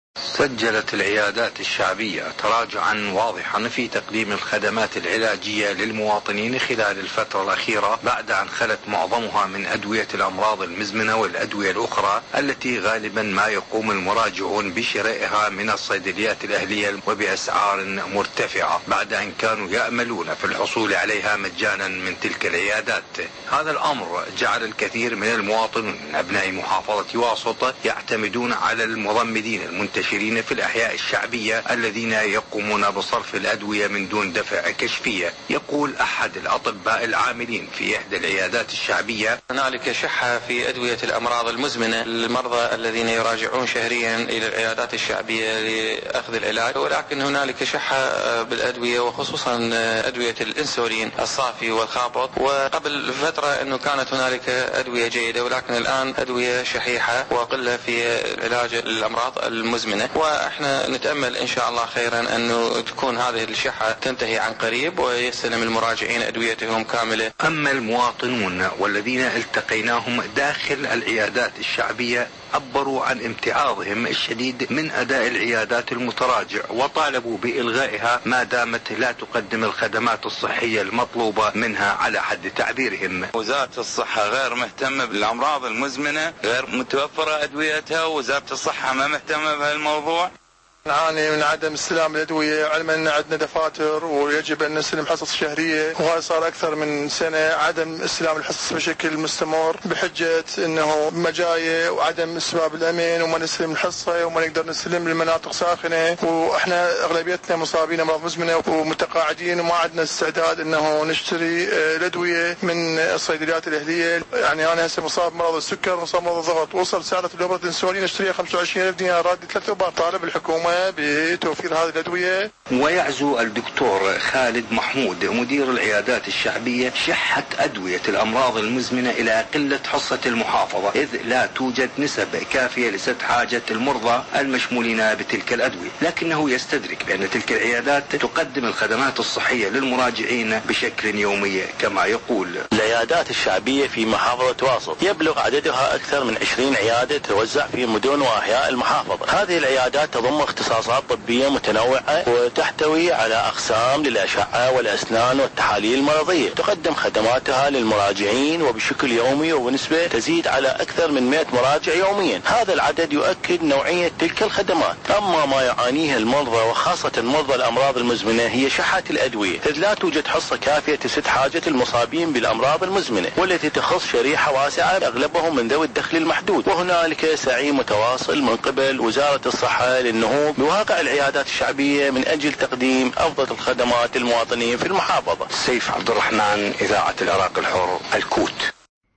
سجلت العيادات الشعبية تراجعا واضحا في تقديم الخدمات العلاجية للمواطنين خلال الفترة الأخيرة، بعد أن خلت معظمها من أدوية الأمراض المزمنة والأدوية الأخرى التي غالبا ما يقوم المراجعون بشرائها من الصيدليات الأهلية وبأسعار مرتفعة، بعد أن كانوا يأملون في الحصول عليها مجانا من تلك العيادات. هذا الأمر جعل الكثير من المواطنين من أبناء محافظة واسط يعتمدون على المضمدين المنتشرين في الأحياء الشعبية الذين يقومون بصرف الأدوية من دون دفع كشفية. يقول أحد الأطباء العاملين في إحدى العيادات الشعبية: هنالك شحة في أدوية الأمراض المزمنة للمرضى الذين يراجعون شهريا إلى العيادات الشعبية لأخذ العلاج، ولكن هنالك شحة بالأدوية وخصوصا أدوية الإنسولين الصافي والخابط. وقبل فترة أنه كانت هنالك أدوية جيدة، ولكن الآن أدوية شحيحة وقلة في علاج الأمراض المزمنة، واحنا نتأمل ان شاء الله خيرا انه تكون هذه الشحة تنتهي عن قريب ويستلم المراجعين ادويتهم كاملة. اما المواطنون والذين التقيناهم داخل العيادات الشعبية عبروا عن امتعاضهم الشديد من أداء العيادات المتراجع، وطالبوا بإلغائها ما دامت لا تقدم الخدمات الصحية المطلوبة منها على حد تعبيرهم. وزارة الصحة غير مهتمة بالأمراض المزمنة، غير متوفرة أدويتها، ووزارة الصحة ما مهتمة بهالموضوع. نعاني من عدم استلام الأدوية، علما أن عندنا دفاتر ويجب أن نستلم حصص شهرية، وهذا صار أكثر من سنة عدم استلام الحصص بشكل مستمر بحجة أنه مجاية وعدم اسباب الأمن، وما نستلم الحصة وما نقدر نستلم المناطق ساخنة، وإحنا أغلبيتنا مصابين أمراض مزمنة ومتقاعدين وما عندنا استعداد أنه نشتري الأدوية من الصيدليات الأهلية. يعني أنا هسه مصاب مرض السكر، مصاب مرض الضغط، وصل سعر الإبرة الإنسولين اشتريها 25,000 دينار، رادي 3 أرباع. طالب الحكومة بتوفير هذه الأدوية. ويعزو الدكتور خالد محمود مدير العيادات الشعبية شحة أدوية الأمراض المزمنة إلى قلة حصة المحافظة، إذ لا توجد نسب كافية لسد حاجة المرضى المشمولين بتلك الأدوية، لكنه يستدرك بأن تلك العيادات تقدم الخدمات الصحية للمراجعين بشكل يومي كما يقول. العيادات الشعبية في محافظة واسط يبلغ عددها أكثر من 20 عيادة توزع في مدن وأحياء المحافظة. هذه العيادات تضم اختصاصات طبية متنوعة وتحتوي على أقسام للأشعة والأسنان والتحاليل المرضية، تقدم خدماتها للمراجعين وبشكل يومي وبنسبة تزيد على أكثر من 100 مراجع يوميا. هذا العدد يؤكد نوعية تلك الخدمات. أما ما يعانيه المرضى وخاصة مرضى الأمراض المزمنة هي شحة الأدوية، إذ لا توجد حصة كافية تسد حاجة المصابين بالأمراض المزمنة، والتي تخص شريحة واسعة أغلبهم من ذوي الدخل المحدود. وهنالك سعي متواصل من قبل وزارة الصحة للنهوض بواقع العيادات الشعبية من أجل تقديم أفضل الخدمات للمواطنين في المحافظة. سيف عبد الرحمن، إذاعة العراق الحر، الكوت.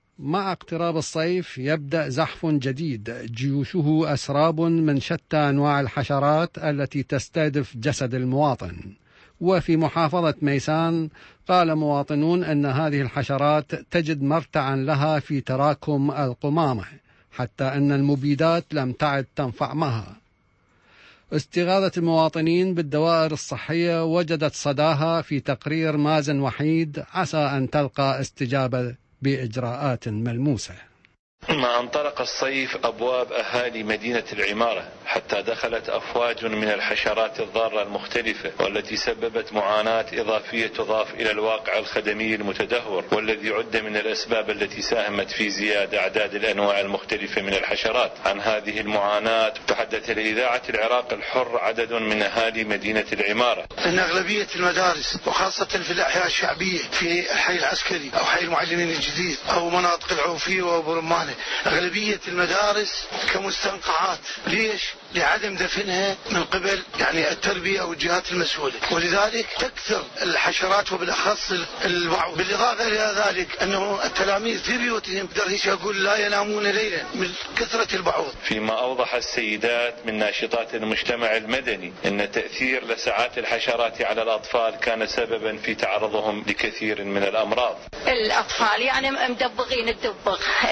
مع اقتراب الصيف يبدأ زحف جديد جيوشه أسراب من شتى أنواع الحشرات التي تستهدف جسد المواطن. وفي محافظة ميسان قال مواطنون أن هذه الحشرات تجد مرتعا لها في تراكم القمامة، حتى أن المبيدات لم تعد تنفع معها. استغاثة المواطنين بالدوائر الصحية وجدت صداها في تقرير مازن وحيد، عسى أن تلقى استجابة بإجراءات ملموسة. مع أن طرق الصيف أبواب أهالي مدينة العمارة حتى دخلت أفواج من الحشرات الضارة المختلفة، والتي سببت معاناة إضافية تضاف إلى الواقع الخدمي المتدهور، والذي عد من الأسباب التي ساهمت في زيادة أعداد الأنواع المختلفة من الحشرات. عن هذه المعاناة تحدث لإذاعة العراق الحر عدد من أهالي مدينة العمارة. إن أغلبية المدارس وخاصة في الأحياء الشعبية في الحي العسكري أو حي المعلمين الجديد أو مناطق العوفية وبرمانة، أغلبية المدارس كمستنقعات. ليش؟ لعدم دفنها من قبل التربية أو الجهات المسؤولة، ولذلك تكثر الحشرات وبالأخص البعوض. بالإضافة إلى ذلك أنه التلاميذ في بيوتهم بدرهش يقول لا ينامون ليلا من كثرة البعوض. فيما أوضح السيدات من ناشطات المجتمع المدني أن تأثير لسعات الحشرات على الأطفال كان سببا في تعرضهم لكثير من الأمراض. الأطفال مدبغين الدبغ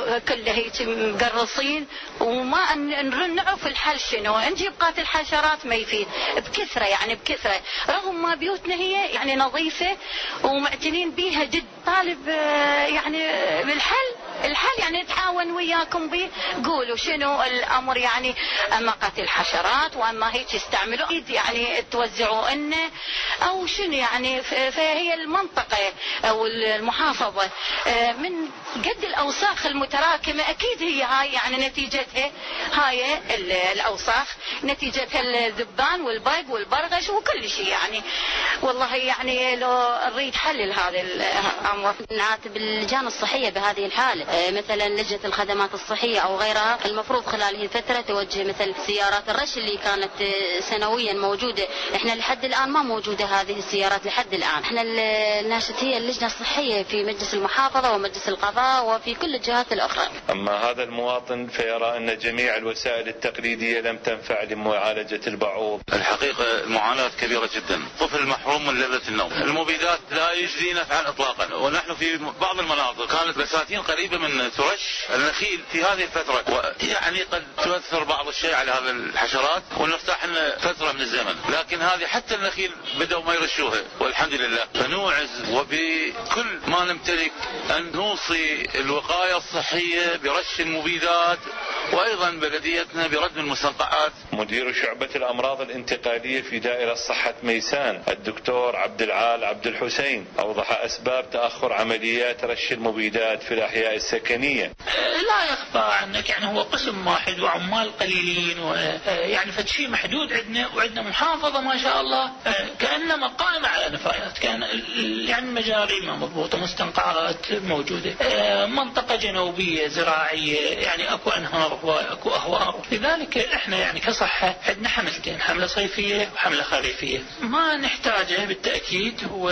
كله هيك مقرصين وما نعرف الحل شنو. نجيب قاتل حشرات ما يفيد بكثرة، يعني بكثرة، رغم ما بيوتنا هي يعني نظيفة ومعتنين بيها جد. طالب يعني بالحل يعني نتعاون وياكم به، قولوا شنو الامر يعني. اما قاتل حشرات واما هيك يستعملوا يعني توزعوا لنا او شنو يعني. فهي المنطقه او المحافظه من قد الاوساخ المتراكمه اكيد هي هاي يعني نتيجتها هاي الاوساخ، نتيجتها الذبان والبيض والبرغش وكل شيء يعني. والله يعني لو نريد حل هذا الامر نعاتب اللجان الصحيه بهذه الحاله، مثلا لجنه الخدمات الصحيه او غيرها، المفروض خلال هذه الفتره توجه مثل سيارات الرش اللي كانت سنويا موجوده. احنا لحد الان ما موجوده هذه السيارات لحد الان. احنا الناشط هي اللجنه الصحيه في مجلس المحافظه ومجلس القضاء وفي كل الجهات الاخرى. اما هذا المواطن فيرى ان جميع الوسائل التقليديه لم تنفع لمعالجه البعوض. الحقيقه المعاناه كبيره جدا، طفل محروم من لذه النوم، المبيدات لا يجدي نفعا اطلاقا. ونحن في بعض المناطق كانت بساتين قريبه من ترش النخيل في هذه الفتره، ويعني قد تؤثر بعض الشيء على هذه الحشرات ونفتح لنا فتره من الزمن، لكن هذه حتى النخيل بدأوا ما يرشوها والحمد لله. فنوعز وبكل ما نمتلك ان نوصي الوقايه الصحيه برش المبيدات، وايضا بلديتنا برد المستنقعات. مدير شعبة الامراض الانتقالية في دائرة صحة ميسان الدكتور عبد العال عبد الحسين اوضح اسباب تأخر عمليات رش المبيدات في الاحياء السكنية. لا يخفى عنك يعني هو قسم واحد وعمال قليلين ويعني فشي محدود عندنا، وعندنا محافظة ما شاء الله كأنما قائمة على نفايات، كان يعني مجاري ما مضبوطة، مستنقعات موجودة، منطقة جنوبية زراعية يعني اكو انهار واكو اهوار. لذلك احنا يعني كصحة عندنا حملتين، حملة صيفية وحملة خريفية. ما نحتاجه بالتأكيد هو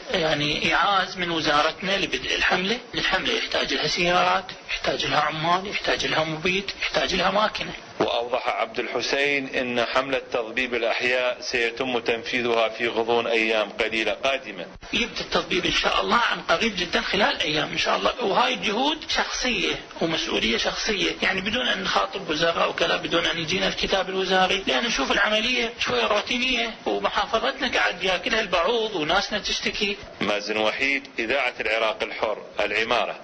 يعني إعاز من وزارتنا لبدء الحملة. الحملة يحتاج لها سيارات، يحتاج لها عمال، يحتاج لها مبيد، يحتاج لها ماكينة. وأوضح عبد الحسين أن حملة تضبيب الأحياء سيتم تنفيذها في غضون أيام قليلة قادمة. يبدأ التضبيب إن شاء الله عن قريب جدا خلال أيام إن شاء الله، وهاي جهود شخصية ومسؤولية شخصية يعني بدون أن نخاطب وزراء وكذا، بدون أن يجينا الكتاب الوزاري، لأن نشوف العملية شوية روتينية ومحافظتنا قاعد ياكلها البعوض وناسنا تشتكي. مازن وحيد، إذاعة العراق الحر، العمارة.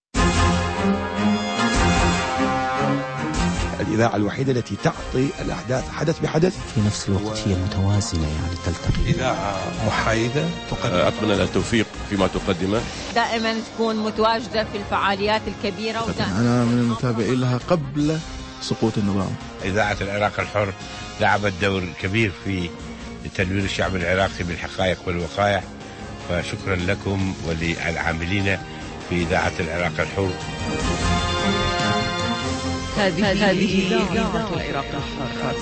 الإذاعة الوحيدة التي تعطي الأحداث حدث بحدث، في نفس الوقت هي متوازنة يعني تلتقي. إذاعة محايدة أتمنى لها التوفيق فيما تقدمه، دائما تكون متواجدة في الفعاليات الكبيرة. أنا من المتابعين لها قبل سقوط النظام. إذاعة العراق الحر لعبت دور كبير في تنوير الشعب العراقي بالحقائق والوقائع، فشكرا لكم وللعاملين في إذاعة العراق الحر. هذه إذاعة العراق الحر.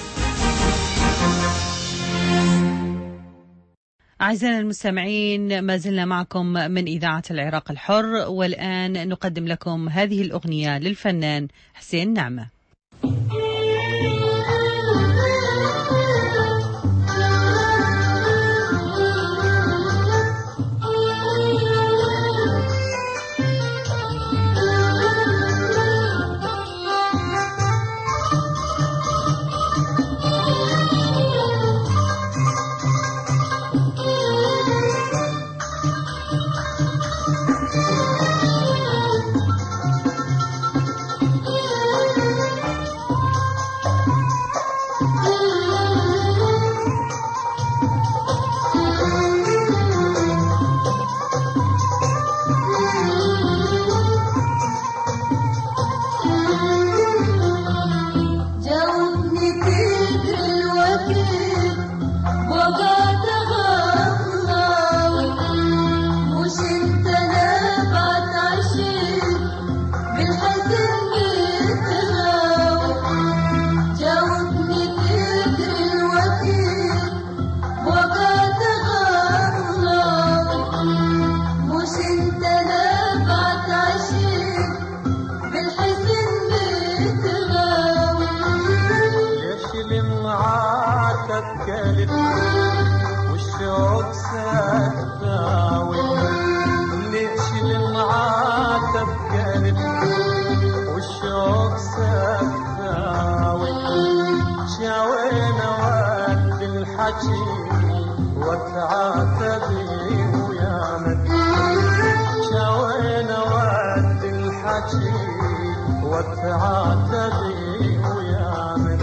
أعزائنا المستمعين، ما زلنا معكم من إذاعة العراق الحر، والآن نقدم لكم هذه الأغنية للفنان حسين نعمة. بالحكي وتعاتبي ويا من شاوين ود الحكي وتعاتبي ويا من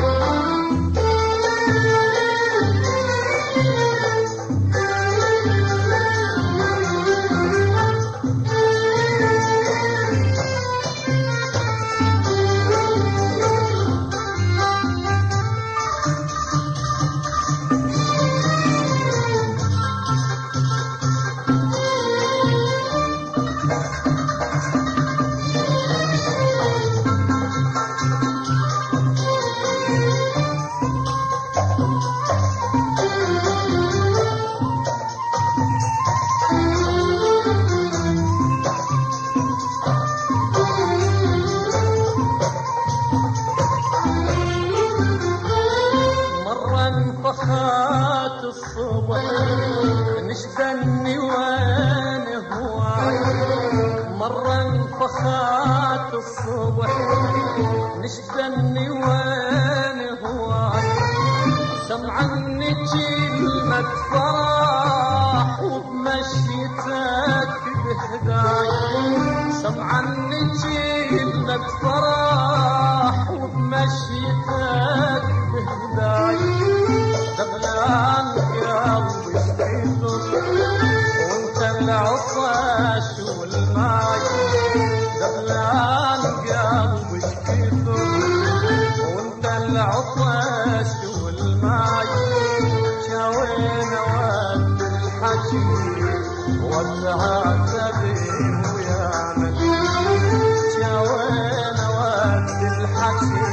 فخات الصبح نشدني وين هواي مرة فخات الصبح نشدني وين هواي سمعني كلمة فرح وبمشيتك بهداي سمعني كلمة فرح وبمشيتك بهداي دبلان قلبي سقيته وانت العطش والماي دبلان قلبي سقيته وانت العطش والماي شاوين ود الحكي وتعاتبي ويا من شاوين ود الحكي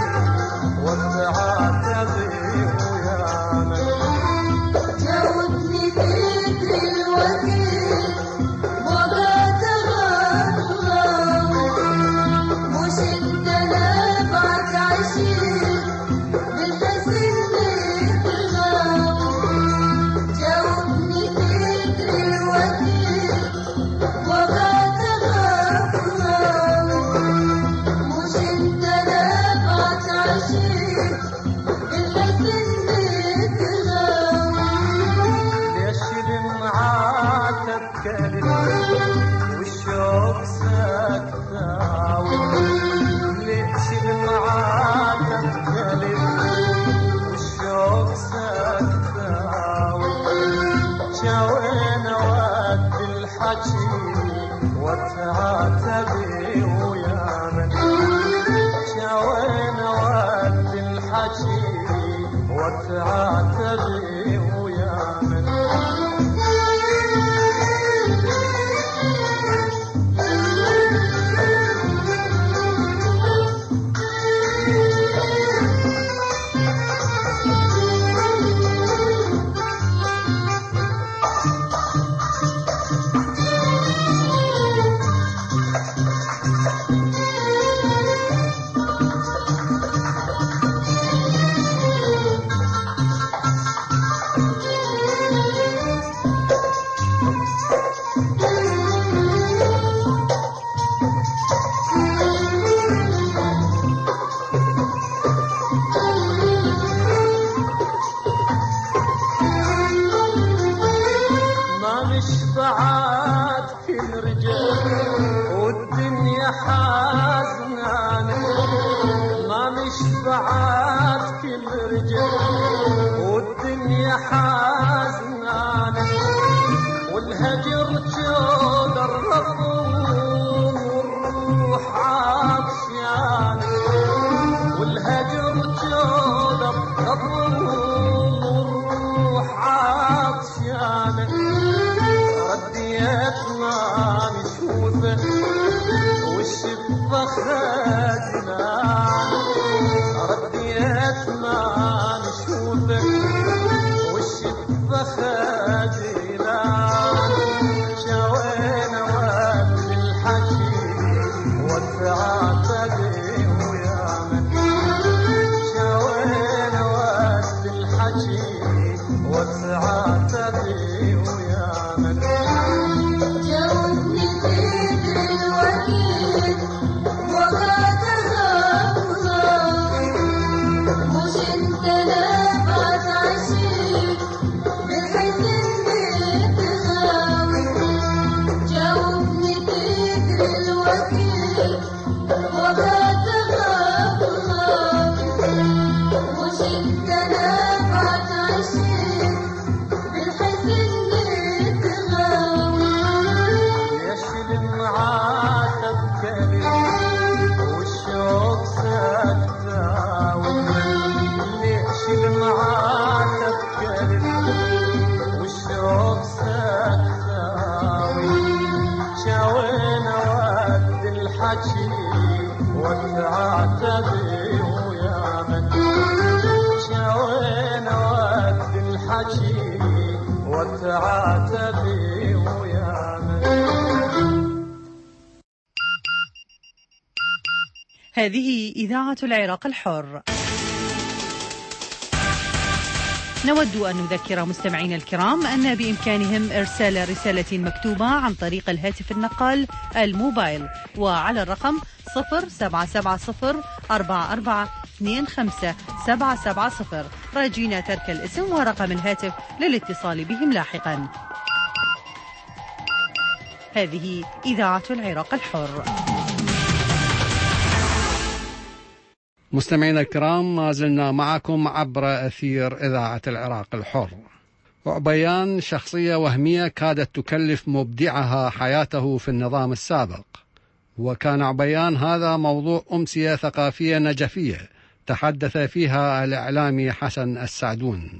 وتعاتبي جاوبني فكر الوكيل وقعت غرام مش انت نبعك عشير بالحزن بالغام جاوبني فكر الوكيل وقعت غرام مش انت نبعك عشير والشوق سكتاوي ليش المعاد تكلم والشوق سكتاوي شاوين ود الحكي وتعاتبي ويا من شاوين ود الحكي وتعاتبي ويا من بعد كل رجال والدنيا حزنانة ما مش بعد كل رجال والدنيا حزنانة والهجر جود الرفوم والروح عطشانة والهجر جود الرفوم والروح عطشانة رديت ما نشوفه والشفة خدنا رديت ما نشوفه والشفة خدنا شاوينا ود الحكي وتعاتبي ويا من شاوينا ود الحكي وتعاتبي ويا من جاوبني فكر الوكيل وقعت غرام مش انت نبعك عشير الحشي وتعتبي ويا من شوين ود الحشي وتعتبي ويا من. هذه إذاعة العراق الحر. نود أن نذكر مستمعينا الكرام أن بإمكانهم إرسال رسالة مكتوبة عن طريق الهاتف النقال الموبايل وعلى الرقم 077044257770 راجين ترك الاسم ورقم الهاتف للاتصال بهم لاحقا. هذه إذاعة العراق الحر. مستمعينا الكرام، ما زلنا معكم عبر أثير إذاعة العراق الحر. عبيان شخصية وهمية كادت تكلف مبدعها حياته في النظام السابق، وكان عبيان هذا موضوع أمسية ثقافية نجفية تحدث فيها الإعلامي حسن السعدون.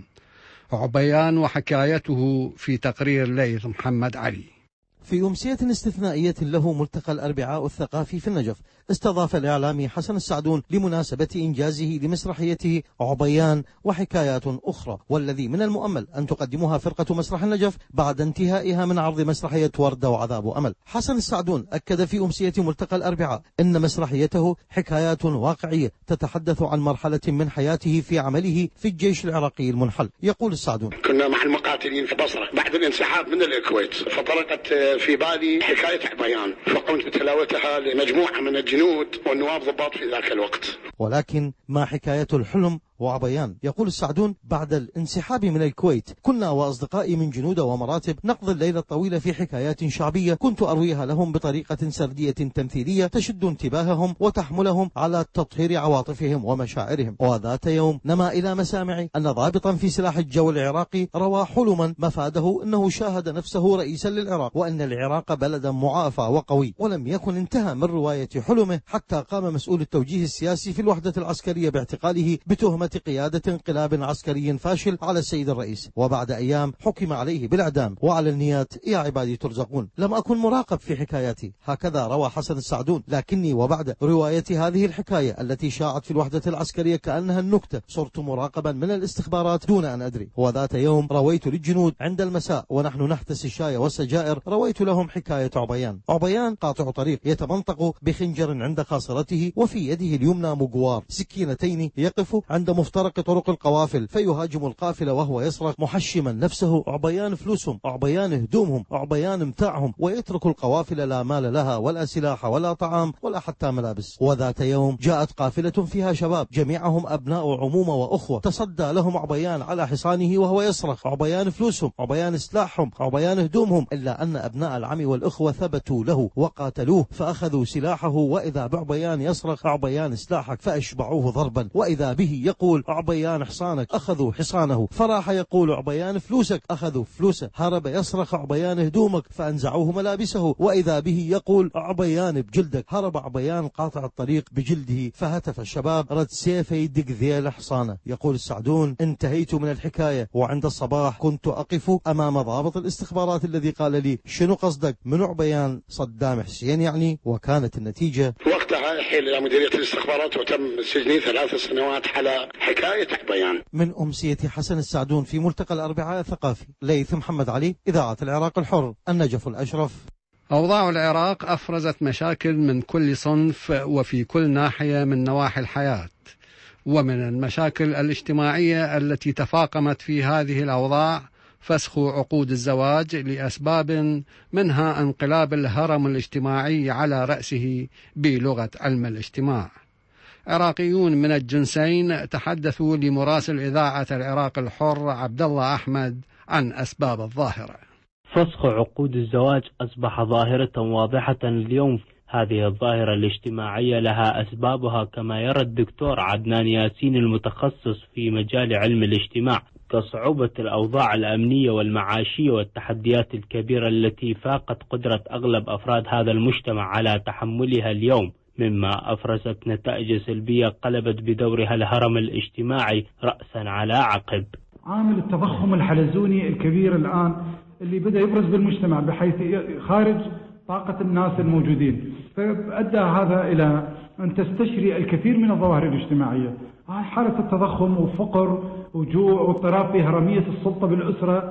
عبيان وحكايته في تقرير ليث محمد علي. في أمسية استثنائية له ملتقى الأربعاء الثقافي في النجف، استضاف الإعلامي حسن السعدون لمناسبة إنجازه لمسرحيته عبيان وحكايات أخرى، والذي من المؤمل أن تقدمها فرقة مسرح النجف بعد انتهائها من عرض مسرحية وردة وعذاب أمل. حسن السعدون أكد في أمسية ملتقى الأربعاء أن مسرحيته حكايات واقعية تتحدث عن مرحلة من حياته في عمله في الجيش العراقي المنحل. يقول السعدون: كنا مع المقاتلين في بصرة بعد الانسحاب من الكويت، فطرقت في بالي حكاية عبيان، فقمت بتلاوتها لمجموعة من الجنود والنواب ضباط في ذاك الوقت. ولكن ما حكاية الحلم وعبيان؟ يقول السعدون: بعد الانسحاب من الكويت كنا وأصدقائي من جنود ومراتب نقضي الليلة الطويلة في حكايات شعبية كنت أرويها لهم بطريقة سردية تمثيلية تشد انتباههم وتحملهم على تطهير عواطفهم ومشاعرهم. وذات يوم نما إلى مسامعي أن ضابطا في سلاح الجو العراقي روى حلما مفاده أنه شاهد نفسه رئيسا للعراق وأن العراق بلدا معافى وقوي، ولم يكن انتهى من رواية حلمه حتى قام مسؤول التوجيه السياسي في الوحدة العسكرية باعتقاله بتهمة قيادة انقلاب عسكري فاشل على السيد الرئيس، وبعد أيام حكم عليه بالإعدام. وعلى النيات يا عبادي ترزقون. لم أكن مراقب في حكاياتي، هكذا روى حسن السعدون، لكني وبعد رواية هذه الحكاية التي شاعت في الوحدة العسكرية كأنها النكتة صرت مراقبا من الاستخبارات دون أن أدري. وذات يوم رويت للجنود عند المساء ونحن نحتسي الشاي والسجائر، رويت لهم حكاية عبيان. عبيان قاطع طريق يتمنطق بخنجر عند خاصرته، وفي يده اليمنى مجوار، سكينتين، يقف عند مفترق طرق القوافل فيهاجم القافلة وهو يصرخ محشما نفسه: عبيان فلوسهم، عبيان هدومهم، عبيان متاعهم، ويترك القوافل لا مال لها ولا سلاح ولا طعام ولا حتى ملابس. وذات يوم جاءت قافلة فيها شباب جميعهم أبناء عمومة وأخوة، تصدى لهم عبيان على حصانه وهو يصرخ: عبيان فلوسهم، عبيان سلاحهم، عبيان هدومهم، إلا أن أبناء العم والأخوة ثبتوا له وقاتلوه فأخذوا سلاحه، وإذا بعبيان يصرخ: عبيان سلاحك، فأشبعوه ضربا، وإذا به يقول: عبيان حصانك، أخذوا حصانه، فراح يقول: عبيان فلوسك، أخذوا فلوسه، هرب يصرخ: عبيان هدومك، فأنزعوه ملابسه، وإذا به يقول: عبيان بجلدك، هرب عبيان قاطع الطريق بجلده، فهتف الشباب: رد سيفه يدق ذيل حصانه. يقول السعدون: انتهيت من الحكاية وعند الصباح كنت أقف أمام ضابط الاستخبارات الذي قال لي: شنو قصدك؟ من عبيان؟ صدام حسين يعني. وكانت النتيجة وقتها حيل إلى مديرية الاستخبارات وتم سجني 3 سنوات على حكاية عبيان. من أمسية حسن السعدون في ملتقى الأربعاء الثقافي. ليث محمد علي، إذاعة العراق الحر، النجف الأشرف. أوضاع العراق أفرزت مشاكل من كل صنف وفي كل ناحية من نواحي الحياة، ومن المشاكل الاجتماعية التي تفاقمت في هذه الأوضاع فسخ عقود الزواج لأسباب منها انقلاب الهرم الاجتماعي على رأسه بلغة علم الاجتماع. عراقيون من الجنسين تحدثوا لمراسل إذاعة العراق الحر عبد الله أحمد عن أسباب الظاهرة. فسخ عقود الزواج أصبح ظاهرة واضحة اليوم. هذه الظاهرة الاجتماعية لها أسبابها كما يرى الدكتور عدنان ياسين المتخصص في مجال علم الاجتماع، كصعوبة الأوضاع الأمنية والمعاشية والتحديات الكبيرة التي فاقت قدرة أغلب أفراد هذا المجتمع على تحملها اليوم، مما أفرزت نتائج سلبية قلبت بدورها الهرم الاجتماعي رأسا على عقب. عامل التضخم الحلزوني الكبير الآن اللي بدأ يبرز بالمجتمع بحيث خارج طاقة الناس الموجودين، فأدى هذا إلى أن تستشري الكثير من الظواهر الاجتماعية، حالة التضخم وفقر وجوع واضطراب في هرمية السلطة بالأسرة،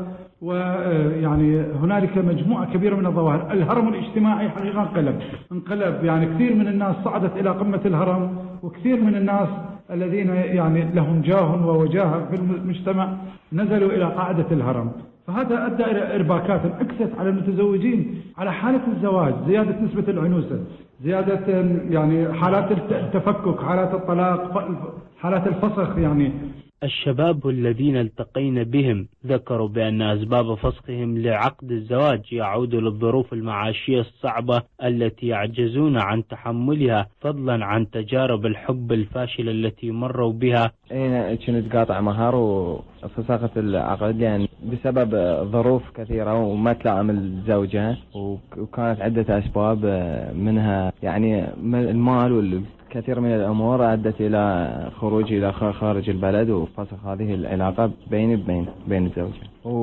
ويعني هنالك مجموعة كبيرة من الظواهر. الهرم الاجتماعي حقيقة انقلب، يعني كثير من الناس صعدت إلى قمة الهرم، وكثير من الناس الذين يعني لهم جاه ووجاهة في المجتمع نزلوا إلى قاعدة الهرم. فهذا أدى إلى إرباكات انعكست على المتزوجين، على حالة الزواج، زيادة نسبة العنوسة، زيادة يعني حالات التفكك، حالات الطلاق، حالات الفسخ. يعني الشباب الذين التقينا بهم ذكروا بأن أسباب فسخهم لعقد الزواج يعود للظروف المعاشية الصعبة التي يعجزون عن تحملها، فضلا عن تجارب الحب الفاشلة التي مروا بها. أنا كنت قاطع مهار وفسخت العقد يعني بسبب ظروف كثيرة وما تلائم الزوجة، وكانت عدة أسباب منها يعني المال والكثير من الأمور أدت إلى خروجي إلى خارج البلد وفسخ هذه العلاقة بين الزوجين.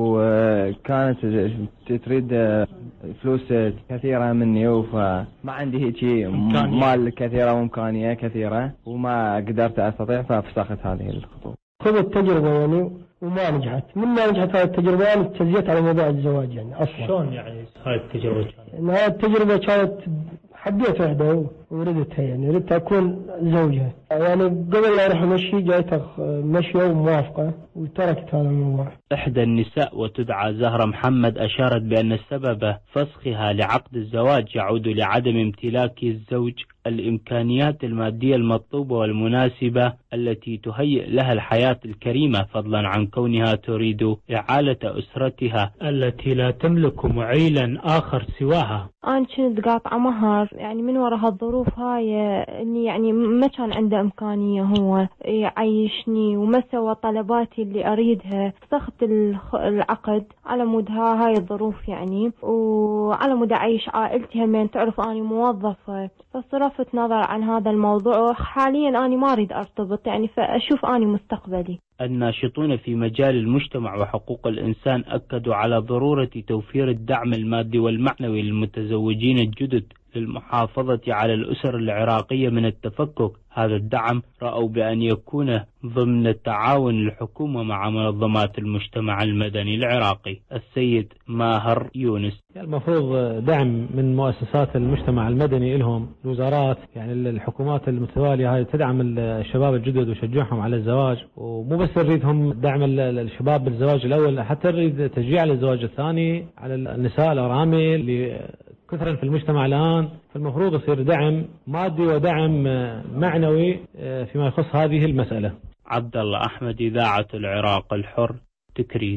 وكانت تريد فلوس كثيرة مني، فما عندي هيك مال كثيرة وإمكانية كثيرة وما قدرت أستطيع، ففسخت هذه الخطوة. خذ التجربة يعني وما نجحت. من ما نجحت هذه التجربة يعني تزيت على موضوع الزواج يعني أصلا. شلون يعني هاي التجربة كانت؟ هاي التجربة كانت حبيت واحدة وردتها، يعني ردت أكون زوجها. يعني قبل لا أروح مشي جايتها مشية وموافقة وتركت هذا الموضوع. إحدى النساء وتدعى زهرة محمد أشارت بأن سبب فسخها لعقد الزواج يعود لعدم امتلاك الزوج الإمكانيات المادية المطلوبة والمناسبة التي تهيئ لها الحياة الكريمة، فضلا عن كونها تريد إعالة أسرتها التي لا تملك معيلا آخر سواها. أنا كنت قاطعة مهر يعني من وراء هالظروف هاي، إني يعني ما كان عنده إمكانية هو يعيشني وما سوى طلباتي اللي أريدها. فسخت العقد على مود هاي الظروف يعني، وعلى مود أعيش عائلتي همين. تعرف أنا موظفة، فصرفت نظر عن هذا الموضوع. حاليا أنا ما أريد أرتبط يعني، فأشوف أنا مستقبلي. الناشطون في مجال المجتمع وحقوق الإنسان أكدوا على ضرورة توفير الدعم المادي والمعنوي للمتزوجين الجدد للمحافظة على الأسر العراقية من التفكك. هذا الدعم رأوا بأن يكون ضمن تعاون الحكومة مع منظمات المجتمع المدني العراقي. السيد ماهر يونس: المفروض دعم من مؤسسات المجتمع المدني لهم، الوزارات يعني الحكومات المتوالية هاي تدعم الشباب الجدد وشجعهم على الزواج، ومو بس نريدهم دعم الشباب بالزواج الأول، حتى نريد تشجيع للزواج الثاني على النساء الأرامل اللي كثرا في المجتمع الآن. فالمفروض يصير دعم مادي ودعم معنوي فيما يخص هذه المسألة. عبد الله أحمد، إذاعة العراق الحر، تكريت.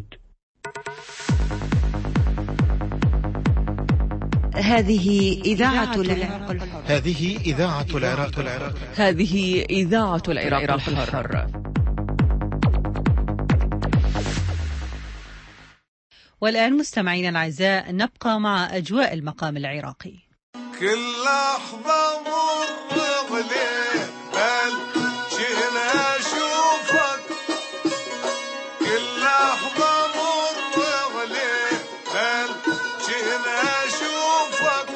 هذه إذاعة العراق الحر. هذه إذاعة العراق الحر. هذه إذاعة العراق الحر. والآن مستمعينا الأعزاء نبقى مع أجواء المقام العراقي. كل لحظة مر عليه بل جينا أشوفك، كل لحظة مر عليه بل جينا أشوفك،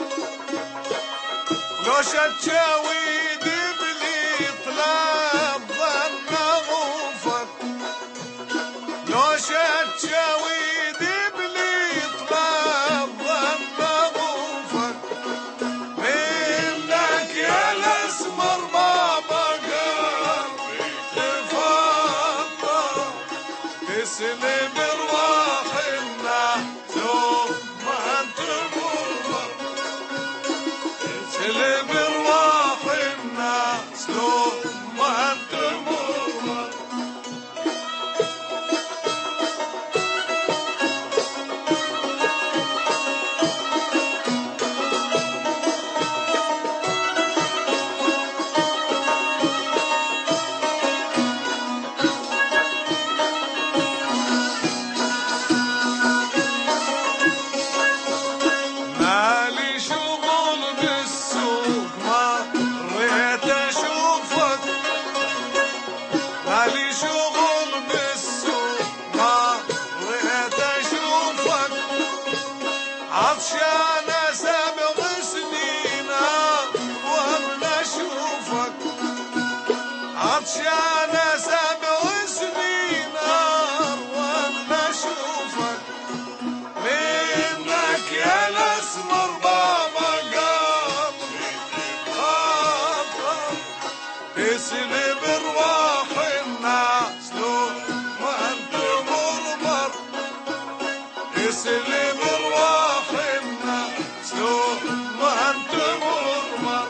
لو شتشاوي دبلي طلب ظن أغوفك، لو شتشاوي تسلم ارواحنا ثم انت مرمر، تسلم ارواحنا عطشانة 7 سنين وانا اشوفك منك يا الاسمر بابا قلبي خاطر تسلب ارواح الناس لو ما انت مرمر تسلب ارواح الناس لو ما انت مرمر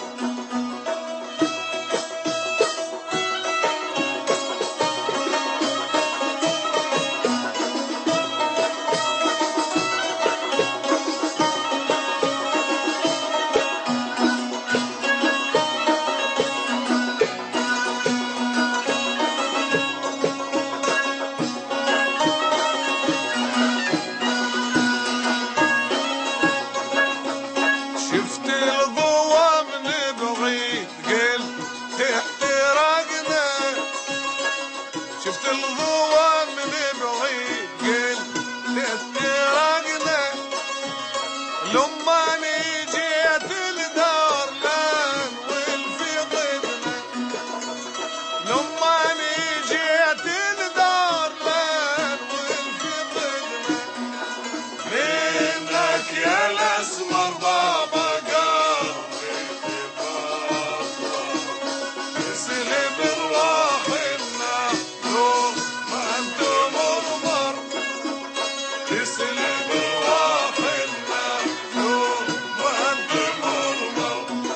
شفت الضوء من بعيد قلت احترقنا شفت الضوء من بعيد قلت احترقنا لما جيت الدار لان والفقدنا لما جيت الدار لان والفقدنا منك يا الاسمر بابا تسلب ارواح الناس لو ما انت مرمر تسلب ارواح الناس لو ما انت مرمر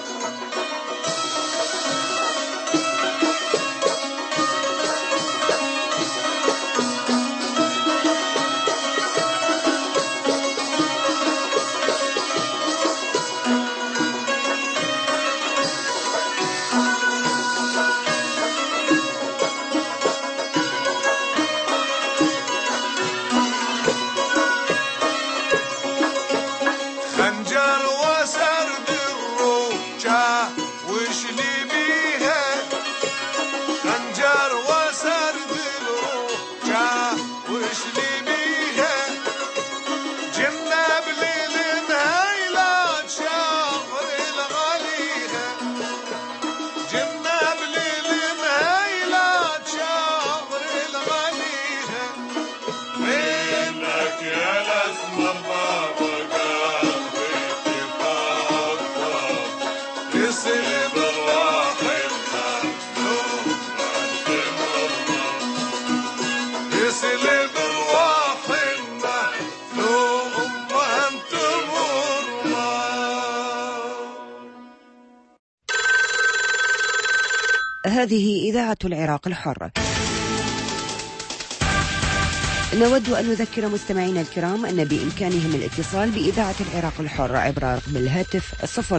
خنجر وسرد الروجة وش لي بيها خنجر وسرد الروجة وش لي بيها جنة بليل نهيلات شهر الغليها جنة بليل نهيلات شهر الغليها منك يا الاسمر بابا تسلب ارواح الناس لو ما انت مرمر تسلب ارواح الناس لو ما انت مرمر. هذه إذاعة العراق الحر. نود أن نذكر مستمعينا الكرام أن بإمكانهم الاتصال بإذاعة العراق الحر عبر رقم الهاتف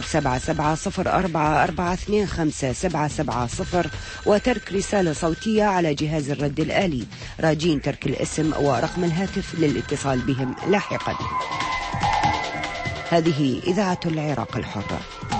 077-0442-57770 وترك رسالة صوتية على جهاز الرد الآلي راجين ترك الاسم ورقم الهاتف للاتصال بهم لاحقا. هذه إذاعة العراق الحر.